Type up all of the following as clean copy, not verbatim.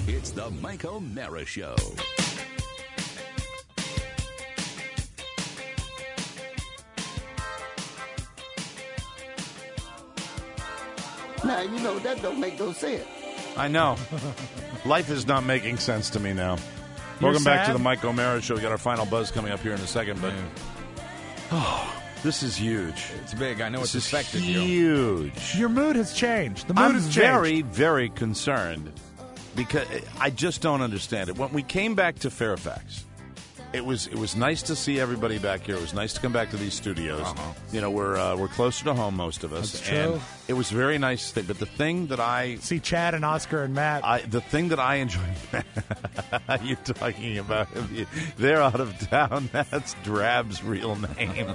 It's the Mike O'Mara Show. Now, that don't make no sense. I know. Life is not making sense to me now. You're Welcome back to sad? the Mike O'Mara Show. We got our final buzz coming up here in a second, but this is huge. It's big. I know This it's is affected you. huge. Your mood has changed. The mood I'm has changed. very, very concerned because I just don't understand it. When we came back to Fairfax, it was nice to see everybody back here. It was nice to come back to these studios. We're closer to home, most of us. That's true. And it was very nice. But the thing that I See Chad and Oscar and Matt. the thing that I enjoy, you talking about, they're out of town. That's Drab's real name.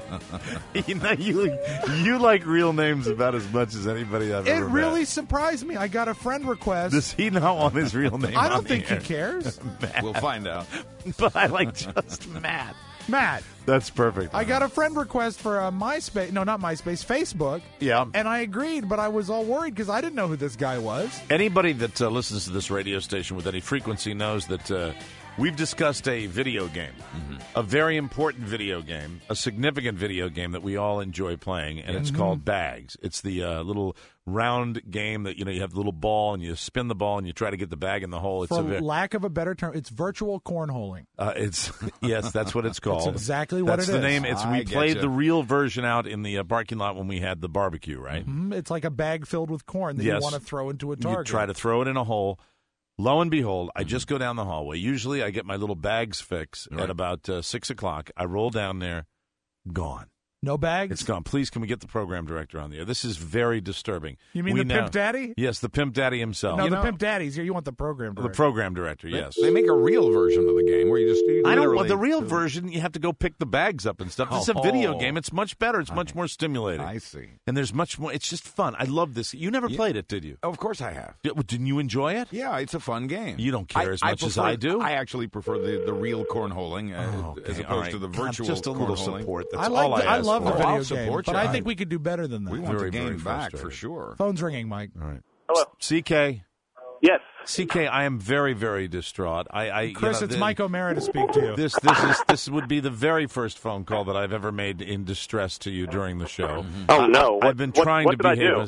You like real names about as much as anybody I've It ever really met. surprised me. I got a friend request. Does he not want his real name? I on don't the think he air? cares. We'll find out. But I like just Matt. Matt, That's perfect. I got a friend request for MySpace. No, not MySpace. Facebook. Yeah. And I agreed, but I was all worried because I didn't know who this guy was. Anybody that listens to this radio station with any frequency knows that we've discussed a video game, a very important video game, a significant video game that we all enjoy playing, and it's called Bags. It's the little round game that, you have the little ball, and you spin the ball, and you try to get the bag in the hole. It's For a lack of a better term, it's virtual cornholing. it's yes, that's what it's called. That's exactly what That's it the is. name. I We played getcha. the real version out in the parking lot when we had the barbecue, right? It's like a bag filled with corn that Yes. you want to throw into a You target. try to throw it in a hole. Lo and behold, I just go down the hallway. Usually I get my little bags fix at about 6 o'clock. I roll down there, gone. No bags? It's gone. Please, can we get the program director on the air? This is very disturbing. You mean We the Pimp Daddy? Yes, the Pimp Daddy himself. No, You the know- Pimp Daddy's here. You want the program The director. program director, yes. They make a real version of the game where you just I don't literally want the real version. You have to go pick the bags up and stuff. This is a video game. It's much better. It's much more stimulating. I see. And there's much more. It's just fun. I love this. You never played it, did you? Of course I have. Didn't you enjoy it? Yeah, it's a fun game. You don't care as much as I do? I actually prefer the real cornholing as Okay, opposed all right. to the God, virtual just a little cornholing. support. That's I like. all I I ask love the for. video I'll game, support but you. I think we could do better than that. We want Very, the game very back for frustrated. sure. Phone's ringing, Mike. All right. Hello. CK. Yes. CK, I am very, very distraught. Chris, it's Mike O'Mara to speak to you. This would be the very first phone call that I've ever made in distress to you during the show. Oh no! I've been trying what to did I behave. do?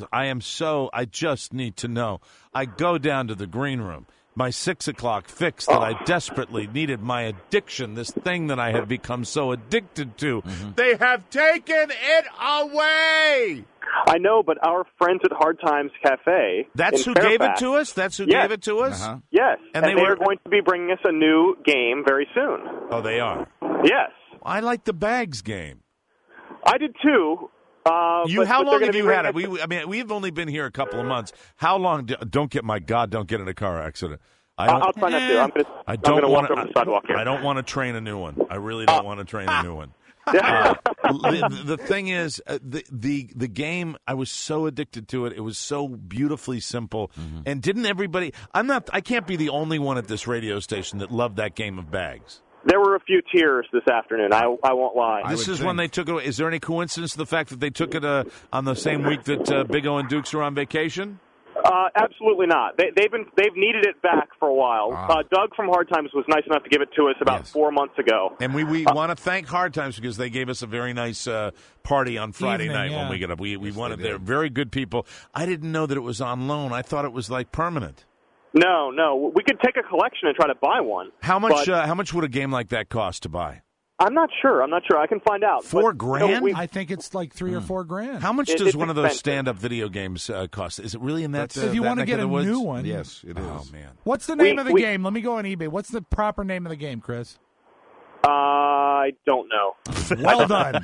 I just need to know. I go down to the green room. My 6 o'clock fix that I desperately needed, my addiction, this thing that I had become so addicted to. They have taken it away. I know, but our friends at Hard Times Cafe. That's in who gave it Fairfax- to us? That's who Yes. gave it to us? Uh-huh. Yes, And and they they were- are going to be bringing us a new game very soon. Oh, they are. Yes, I like the bags game. I did too. How but long they're gonna have be you had it? bringing We've only been here a couple of months. How long? Don't get in a car accident. I'll try not to. I'm going to walk over the sidewalk here. I don't want to train a new one. I really don't want to train a new one. The thing is, the game. I was so addicted to it. It was so beautifully simple. And didn't everybody? I can't be the only one at this radio station that loved that game of bags. There were a few tears this afternoon. I won't lie. This would is when think. they took it. Is there any coincidence to the fact that they took it on the same week that Big O and Dukes are on vacation? Absolutely not. They've needed it back for a while. Doug from Hard Times was nice enough to give it to us about 4 months ago. And we want to thank Hard Times because they gave us a very nice party on Friday Evening, night yeah. when we got up. We wanted their very good people. I didn't know that it was on loan. I thought it was like permanent. No. We could take a collection and try to buy one. How much? But How much would a game like that cost to buy? I'm not sure. I can find out. $4 But, grand? I think it's like $3 or $4 grand. How much It's does one of those expensive. stand-up video games cost? Is it really in that? if you that want to neck get of a the woods? new one, Yes, it is. Oh man. What's the name We- of the we- game? Let me go on eBay. What's the proper name of the game, Chris? I don't know. Well done,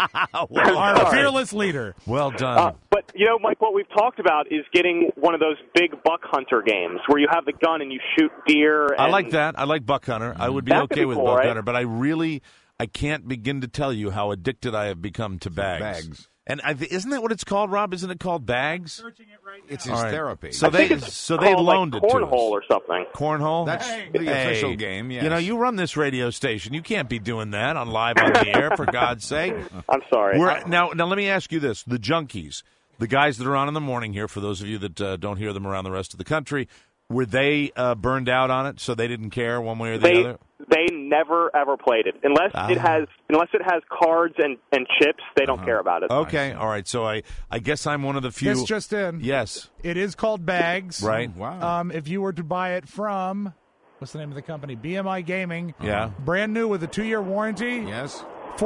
our fearless leader. Well done. But, Mike, what we've talked about is getting one of those big buck hunter games where you have the gun and you shoot deer. I and- like that. I like Buck Hunter. I would be That could okay be with cool, Buck right? Hunter, but I can't begin to tell you how addicted I have become to bags. Bags. And isn't that what it's called, Rob? Isn't it called bags? It's his All right. therapy. So I think they it's loaned called, it like, to cornhole us. or something. Cornhole? That's the official game, yes. You run this radio station. You can't be doing that on live on the air, for God's sake. I'm sorry. Now, let me ask you this. The junkies, the guys that are on in the morning here, for those of you that don't hear them around the rest of the country, Were they burned out on it, so they didn't care one way or the other? They never ever played it unless it has cards and chips. They don't care about it. Okay, all right. So I guess I'm one of the few. This just in. Yes, It is called Bags. right. Wow. If you were to buy it from, what's the name of the company? BMI Gaming. Yeah. Brand new with a 2-year warranty. Yes.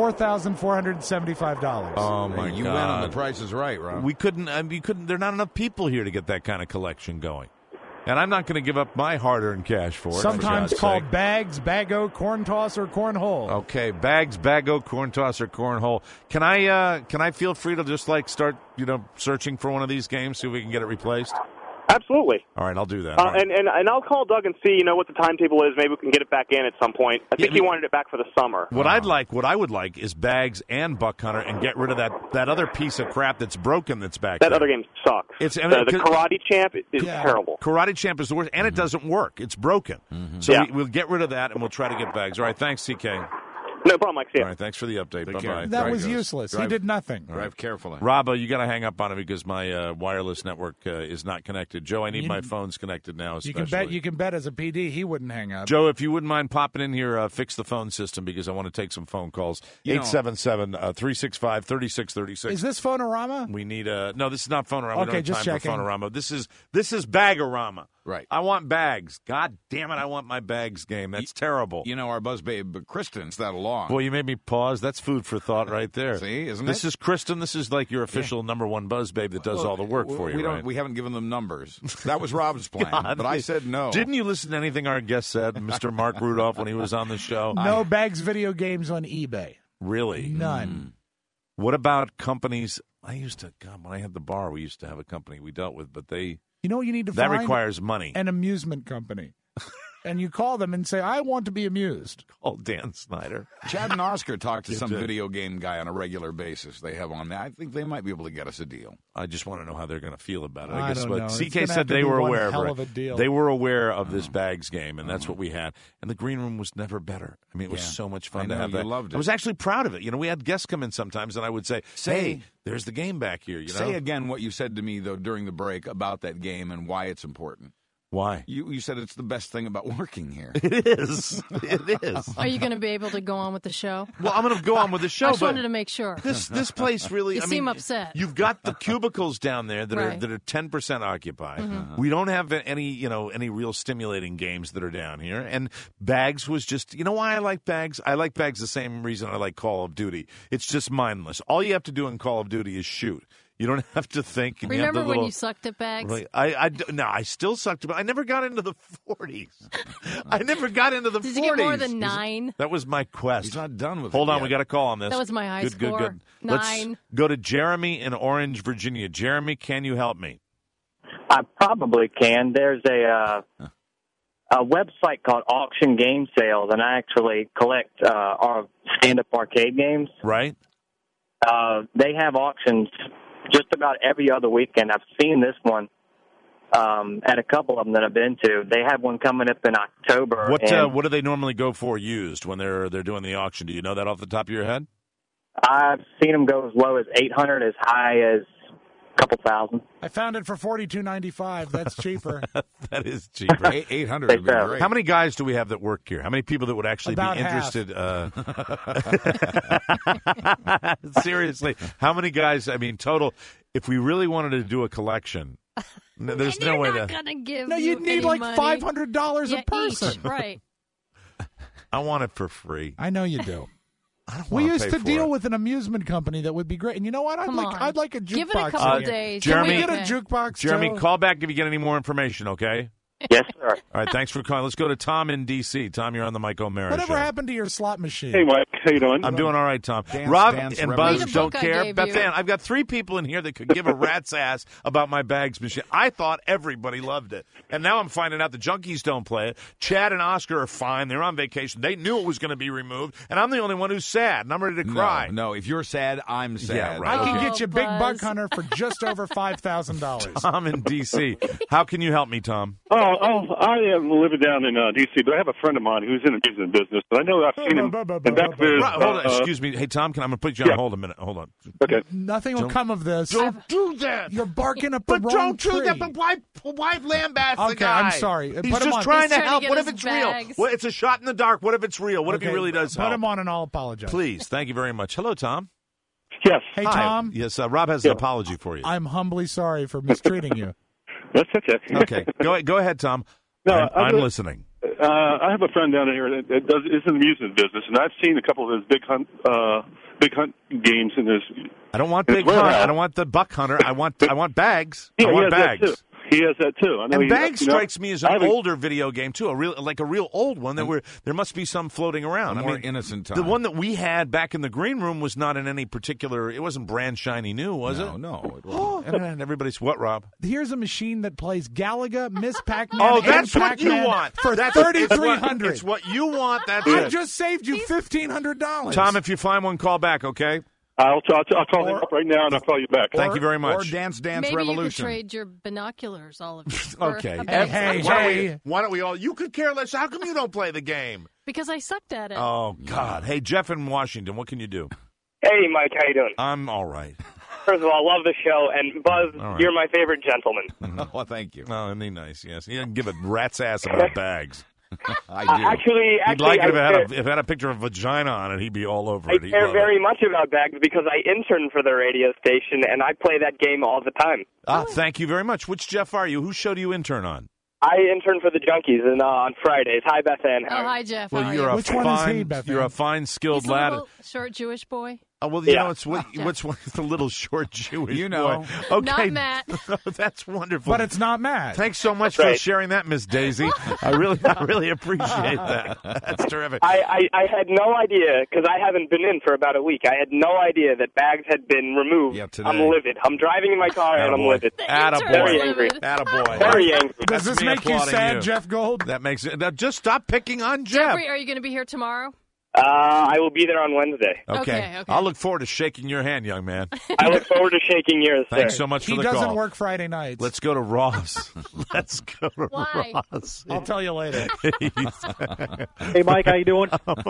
$4,475. Oh my You God! went on the Price is Right, Rob. We couldn't. There are not enough people here to get that kind of collection going, and I'm not going to give up my hard-earned cash for it. Sometimes for God's called sake. Bags, Bago, Corn Toss, or Cornhole. Okay, Bags, Bago, Corn Toss, or Cornhole. Can I feel free to just start searching for one of these games, see if we can get it replaced? Absolutely. All right, I'll do that. All right. And I'll call Doug and see what the timetable is. Maybe we can get it back in at some point. I think he wanted it back for the summer. What I would like is Bags and Buck Hunter, and get rid of that other piece of crap that's broken that's back That there. other game sucks. It's the Karate Champ is terrible. Karate Champ is the worst, and it doesn't work. It's broken. So we'll get rid of that, and we'll try to get Bags. All right, thanks, CK. No problem, Mike. See ya. All right, thanks for the update. Take Bye-bye. care. That Right, was goes. useless. He Drive- did nothing. Drive carefully. Robbo, you got to hang up on it because my wireless network is not connected. Joe, I need my phones connected now. You Especially. can bet as a PD he wouldn't hang up. Joe, if you wouldn't mind popping in here, fix the phone system because I want to take some phone calls. 877-365-3636. Is this Phonorama? We need no. This is not Phonorama. We Okay, don't have just time checking. for Phonorama. This is Bagorama. Right. I want Bags. God damn it! I want my Bags game. That's terrible. Our buzz babe Kristen's that along. Boy, you made me pause. That's food for thought right there. See, isn't this it? is Kristen. This is like your official number one buzz babe that does all the work for you. We haven't given them numbers. That was Rob's plan, God. but I said no. Didn't you listen to anything our guest said, Mr. Mark Rudolph, when he was on the show? No Bags video games on eBay. Really? None. What about companies? When I had the bar, we used to have a company we dealt with, but You know what you need to that find? requires money. An amusement company. And you call them and say, I want to be amused. Call Dan Snyder. Chad and Oscar talk to some video game guy on a regular basis. They have on there. I think they might be able to get us a deal. I just want to know how they're going to feel about it. I guess don't but know. It's CK gonna said have to they be were one aware hell of of a it. deal. They were aware of this Bags game, and that's what we had. And the green room was never better. I mean, it was so much fun I to know, have you that. loved it. I was actually proud of it. We had guests come in sometimes, and I would say, "Hey, there's the game back here." Say again what you said to me though during the break about that game and why it's important. Why? You said it's the best thing about working here. It is. It is. Are you going to be able to go on with the show? Well, I'm going to go on with the show. I just but wanted to make sure. This place really. You seem upset. You've got the cubicles down there that Right. are 10% occupied. Mm-hmm. We don't have any real stimulating games that are down here. And Bags was just. You know why I like Bags? I like Bags the same reason I like Call of Duty. It's just mindless. All you have to do in Call of Duty is shoot. You don't have to think. And Remember you have the when little, you sucked at Bags? I still sucked, but I never got into the 40s. I never got into the 40s. Did you get more than 9? That was my quest. He's not done with Hold it on, yet. we got a call on this. That was my high good, score. Good. 9. Let's go to Jeremy in Orange, Virginia. Jeremy, can you help me? I probably can. There's a website called Auction Game Sales, and I actually collect our stand-up arcade games. Right. They have auctions just about every other weekend. I've seen this one at a couple of them that I've been to. They have one coming up in October. What do they normally go for used when they're doing the auction? Do you know that off the top of your head? I've seen them go as low as $800, as high as a couple thousand. I found it for $42.95. That's cheaper. That is cheaper. 800 would be great. How many guys do we have that work here? How many people that would actually About be half. interested? Seriously, how many guys? I mean, total. If we really wanted to do a collection, there's And no way they're to. not going to give No, you you'd need any like money. $500 a person. Each, right. I want it for free. I know you do. I don't We wanna used pay to for deal it. with an amusement company that would be great. And you know what? Come on. I'd like a jukebox. Give it a couple here. days. Jeremy- Can we get a Okay. jukebox, Jeremy, Joe? call back if you get any more information. Okay. Yes, sir. All right. Thanks for calling. Let's go to Tom in D.C. Tom, you're on the Mike O'Mara Whatever show. happened to your slot machine? Hey, Mike. How you doing? I'm doing all right, Tom. Dance, Rob dance, and revolution. Buzz Read a don't book I care. gave Beth you. Ann, I've got 3 people in here that could give a rat's ass about my Bags machine. I thought everybody loved it. And now I'm finding out the junkies don't play it. Chad and Oscar are fine. They're on vacation. They knew it was going to be removed. And I'm the only one who's sad. And I'm ready to cry. No, if you're sad, I'm sad. Yeah, right. I can Oh, get you Big Buzz. Buck Hunter for just over $5,000. Tom in D.C. How can you help me, Tom? Oh, I am living down in D.C., but I have a friend of mine who's in the amusement business, and I know I've seen him. And back there, hold on, excuse me. Hey, Tom, I'm going to put you on hold a minute. Hold on. Okay. Nothing will come of this. Don't do that. You're barking up the wrong tree. Don't do that. But why lambast the Okay, guy? I'm sorry. He's Put him just on. trying to He's trying help. to What get if his it's bags. real? Well, it's a shot in the dark. What if it's real? What if he Okay, really does Put help? him on, and I'll apologize. Please. Thank you very much. Hello, Tom. Yes. Hey, Hi. Tom. Yes, Rob has an apology for you. I'm humbly sorry for mistreating you. That's okay. Okay. Go ahead, Tom. No, I'm listening. I have a friend down here that is in the amusement business, and I've seen a couple of his big hunt games in his. I don't want big hunt. I don't want the buck hunter. I want bags. Yeah, I want he has bags. That too. He has that too. I know And Bags strikes me as I an haven't- older video game too, a real old one that there must be some floating around. More innocent time. The one that we had back in the green room was not in any particular. It wasn't brand shiny new, was it? No, it wasn't. And everybody's what, Rob? Here's a machine that plays Galaga, Miss Pac-Man, Oh, and that's what Pac-Man you want for That's $3,300. It's what you want. That's I it. just saved you $1,500. Tom, if you find one, call back. Okay. I'll call him up right now, and I'll call you back. Thank you very much. Or Dance Maybe Revolution. you could trade your binoculars, all of you. for Okay. a bag. Hey. Why don't we all? You could care less. How come you don't play the game? Because I sucked at it. Oh God. Hey, Jeff in Washington. What can you do? Hey, Mike, how you doing? I'm all right. First of all, love the show, and Buzz, All right. you're my favorite gentleman. Well, thank you. Oh, isn't he nice? Yes. He doesn't give a rat's ass about bags. I do. Actually, He'd like it if I it had a picture of a vagina on it. He'd be all over I it. He'd care love very it. much about bags because I intern for the radio station, and I play that game all the time. Thank you very much. Which Jeff are you? Whose show do you intern on? I intern for the Junkies on Fridays. Hi, Beth Ann. Oh, hi, Jeff. Well, How are you're you? a Which one is he, fine. Beth You're Ann? a fine, skilled He's a lad. little short Jewish boy. Oh, well, you Yeah. know, it's the little short Jewish You know. boy. Okay, Not Matt. That's wonderful. But it's not Matt. Thanks so much That's for right. sharing that, Miss Daisy. I really appreciate that. That's terrific. I had no idea, because I haven't been in for about a week. I had no idea that bags had been removed. Yeah, today. I'm livid. I'm driving in my car, and I'm livid. Very angry. Attaboy. Very angry. Does That's this me make you applauding sad, you. Jeff Gold? That makes it. Now, just stop picking on Jeff. Jeffrey, are you going to be here tomorrow? I will be there on Wednesday. Okay. I'll look forward to shaking your hand, young man. I look forward to shaking yours, sir. Thanks so much He for the doesn't call. work Friday nights. Let's go to Ross. Let's go to Why? Ross. I'll tell you later. Hey, Mike, how you doing?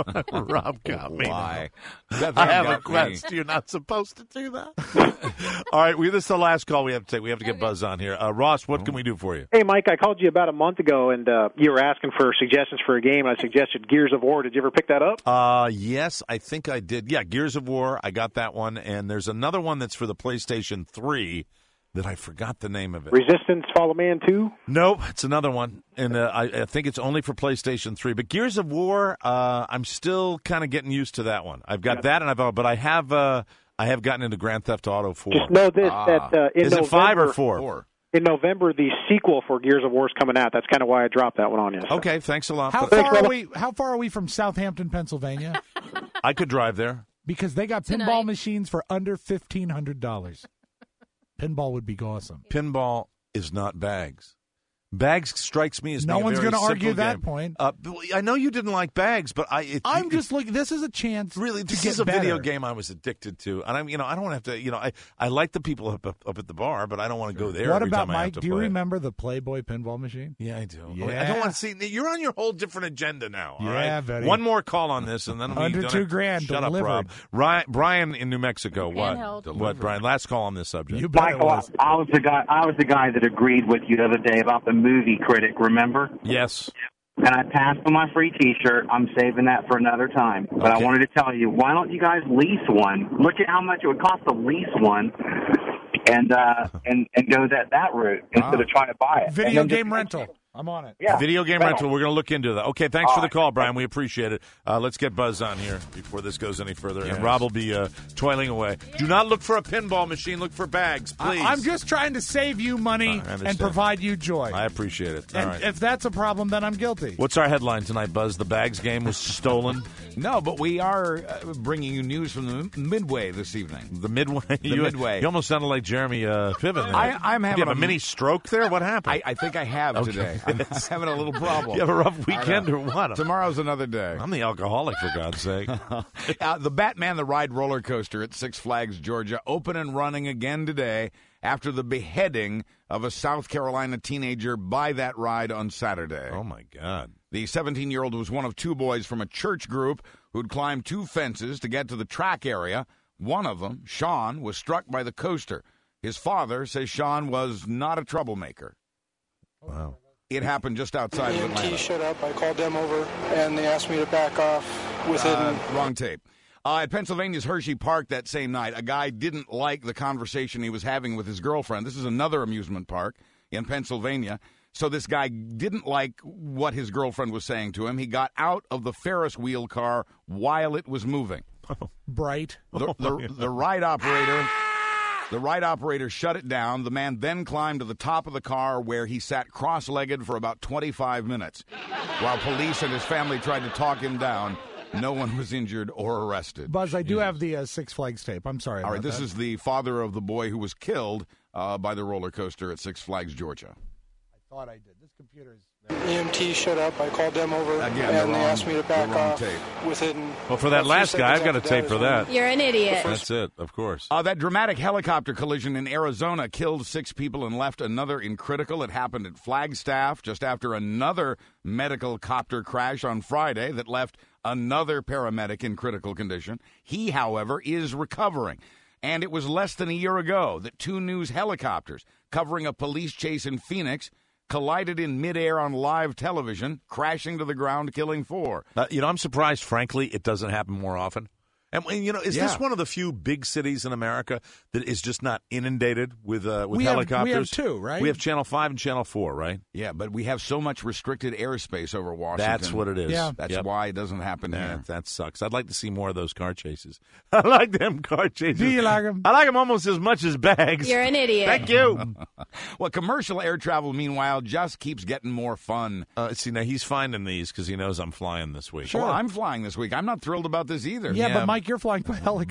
Rob got me. Why? I have a quest. You're not supposed to do that. All right, this is the last call we have to take. We have to get Buzz on here. Ross, what can we do for you? Hey, Mike, I called you about a month ago, and you were asking for suggestions for a game, and I suggested Gears of War. Did you ever pick that up? Yes, I think I did. Yeah, Gears of War. I got that one, and there's another one that's for the PlayStation 3 that I forgot the name of it. Resistance, Fall of Man 2? Nope, it's another one, and I think it's only for PlayStation 3. But Gears of War, I'm still kind of getting used to that one. I've got that, but I have gotten into Grand Theft Auto 4. Just know this, that in Is November, it 5 or 4? In November, the sequel for Gears of War is coming out. That's kind of why I dropped that one on you. So. Okay, thanks a lot. How far are we from Southampton, Pennsylvania? I could drive there. Because they got Tonight. pinball machines for under $1,500. Pinball would be awesome. Pinball is not bags. Bags strikes me as No being a one's very going to argue simple that game. point. I know you didn't like bags, but I'm just looking. This is a chance. Really, to this get is a better. video game I was addicted to, and I don't have to. I like the people up at the bar, but I don't want to go there. What every about time I have Mike? to Do you play it. remember the Playboy pinball machine? Yeah, I do. Yeah. I don't want to see. You're on your whole different agenda now. All Yeah, right? buddy. One more call on this, and then we Under don't $2,000 have- Shut delivered. up, Rob. Brian in New Mexico. What? Handheld. What, Brian? Last call on this subject. You bet it Michael, was. I was the guy that agreed with you the other day about the movie critic. Remember? Yes. And I passed on my free T-shirt. I'm saving that for another time. But I Okay. wanted to tell you, why don't you guys lease one? Look at how much it would cost to lease one, and go that route instead of trying to buy it. Video And then game just- rental. I'm on it. Yeah. Video game Right. rental. We're going to look into that. Okay, thanks All for the right. call, Brian. We appreciate it. Let's get Buzz on here before this goes any further. And Rob will be toiling away. Do not look for a pinball machine. Look for bags, please. I'm just trying to save you money I understand. and provide you joy. I appreciate it. All and right. if that's a problem, then I'm guilty. What's our headline tonight, Buzz? The bags game was stolen. No, but we are bringing you news from the Midway this evening. The Midway. Midway. You almost sounded like Jeremy Piven. there. I'm having Did you have a mini stroke there? What happened? I think I have today. I'm having a little problem. You have a rough weekend or what? Tomorrow's another day. I'm the alcoholic, for God's sake. The Batman the Ride roller coaster at Six Flags, Georgia, open and running again today. after the beheading of a South Carolina teenager by that ride on Saturday. Oh, my God. The 17-year-old was one of two boys from a church group who'd climbed two fences to get to the track area. One of them, Sean, was struck by the coaster. His father says Sean was not a troublemaker. Wow. It happened just outside of Atlanta. EMT showed up. I called them over, and they asked me to back off within... Wrong tape. At Pennsylvania's Hershey Park that same night, a guy didn't like the conversation he was having with his girlfriend. This is another amusement park in Pennsylvania. So this guy didn't like what his girlfriend was saying to him. He got out of the Ferris wheel car while it was moving. Bright. The ride operator... The ride operator shut it down. The man then climbed to the top of the car where he sat cross-legged for about 25 minutes. While police and his family tried to talk him down, no one was injured or arrested. Buzz, I do have the Six Flags tape. I'm sorry All right, about this that. is the father of the boy who was killed by the roller coaster at Six Flags, Georgia. I thought I did. This computer is... EMT showed up. I called them over, Again, and they asked me to back off tape. within... Well, for that last guy, I've got a tape for that. You're an idiot. That's it, of course. That dramatic helicopter collision in Arizona killed 6 people and left another in critical. It happened at Flagstaff just after another medical copter crash on Friday that left another paramedic in critical condition. He, however, is recovering. And it was less than a year ago that 2 news helicopters covering a police chase in Phoenix collided in midair on live television, crashing to the ground, killing 4. I'm surprised, frankly, it doesn't happen more often. And, is Yeah. this one of the few big cities in America that is just not inundated with helicopters? We have 2, right? We have Channel 5 and Channel 4, right? Yeah, but we have so much restricted airspace over Washington. That's what it is. Yeah. That's why it doesn't happen here. That sucks. I'd like to see more of those car chases. I like them car chases. Do you like them? I like them almost as much as bags. You're an idiot. Thank you. Well, commercial air travel, meanwhile, just keeps getting more fun. See, now he's finding these because he knows I'm flying this week. Well, I'm flying this week. I'm not thrilled about this either. Yeah, but Mike, you're flying by helicopter.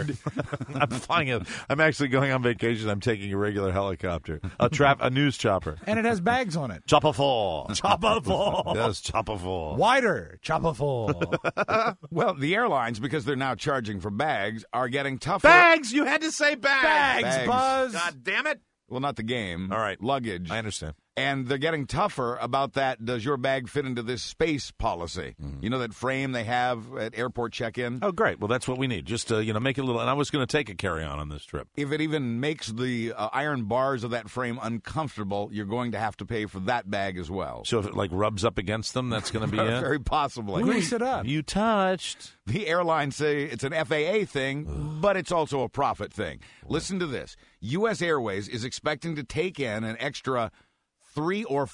I'm flying I'm actually going on vacation. I'm taking a regular helicopter, a news chopper. And it has bags on it. Chopper full. Chopper full. Yes, chopper full. Wider. Chopper full. Well, the airlines, because they're now charging for bags, are getting tougher. Bags! You had to say bags. Bags. Buzz. God damn it. Well, not the game. All right. Luggage. I understand. And they're getting tougher about that. Does your bag fit into this space policy? Mm-hmm. You know that frame they have at airport check-in? Oh, great. Well, that's what we need. Just, make it a little. And I was going to take a carry-on on this trip. If it even makes the iron bars of that frame uncomfortable, you're going to have to pay for that bag as well. So if it, rubs up against them, that's going to be it? Very possibly. Grease it up. You touched. The airlines say it's an FAA thing, but it's also a profit thing. Listen to this. U.S. Airways is expecting to take in an extra $300,000 or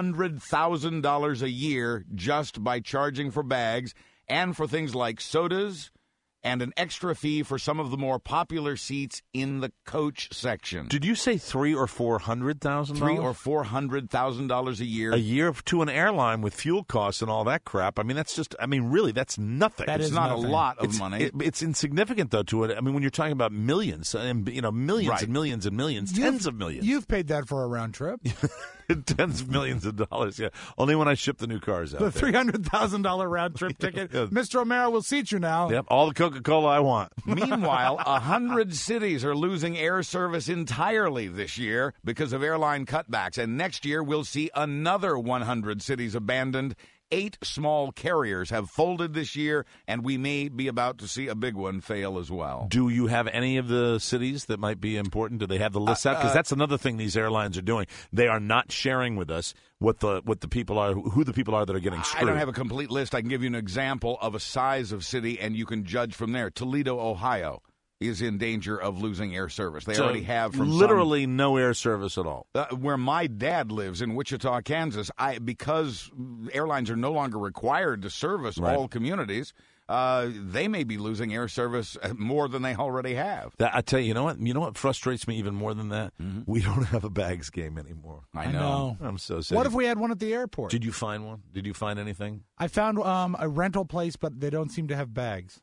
$400,000 a year just by charging for bags and for things like sodas and an extra fee for some of the more popular seats in the coach section. Did you say $300,000 or $400,000? $300,000 or $400,000 a year. A year to an airline with fuel costs and all that crap. I mean, that's just. Really, that's nothing. It's not a lot of money. It's insignificant though to it. I mean, when you're talking about millions, and millions Right. and millions and millions, tens of millions. You've paid that for a round trip. Tens of millions of dollars. Yeah, only when I ship the new cars out. The there. $300,000 round trip ticket. Mr. O'Mara will seat you now. Yep, all the Coca-Cola I want. Meanwhile, 100 cities are losing air service entirely this year because of airline cutbacks. And next year, we'll see another 100 cities abandoned. 8 small carriers have folded this year, and we may be about to see a big one fail as well. Do you have any of the cities that might be important? Do they have the list out? Because that's another thing these airlines are doing. They are not sharing with us what the people are, who the people are that are getting screwed. I don't have a complete list. I can give you an example of a size of city, and you can judge from there. Toledo, Ohio is in danger of losing air service. They already have from literally no air service at all. Where my dad lives in Wichita, Kansas, because airlines are no longer required to service all communities, they may be losing air service more than they already have. I tell you, you know what frustrates me even more than that? Mm-hmm. We don't have a bags game anymore. I know. I'm so sad. What if we had one at the airport? Did you find one? Did you find anything? I found a rental place, but they don't seem to have bags.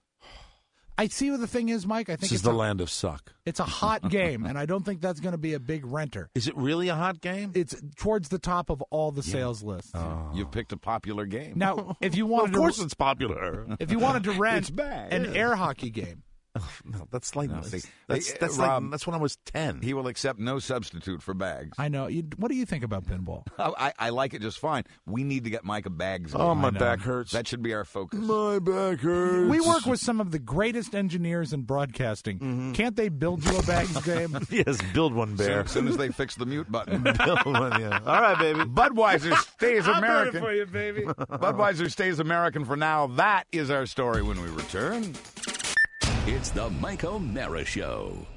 I see what the thing is, Mike. I think this it's is the land of suck. It's a hot game, and I don't think that's going to be a big renter. Is it really a hot game? It's towards the top of all the sales lists. You've picked a popular game. Now, if you wanted of course it's popular. If you wanted to rent It's bad. an air hockey game, No, that's like see, that's Rob, like, that's when I was 10. He will accept no substitute for bags. I know. What do you think about pinball? I like it just fine. We need to get Micah bags. Oh, my back hurts. That should be our focus. My back hurts. We work with some of the greatest engineers in broadcasting. Mm-hmm. Can't they build you a bags game? Yes, build one, Bear. As soon as they fix the mute button. Build one, yeah. All right, baby. Budweiser stays American. for you, baby. Budweiser stays American for now. That is our story when we return. It's the Mike O'Mara Show.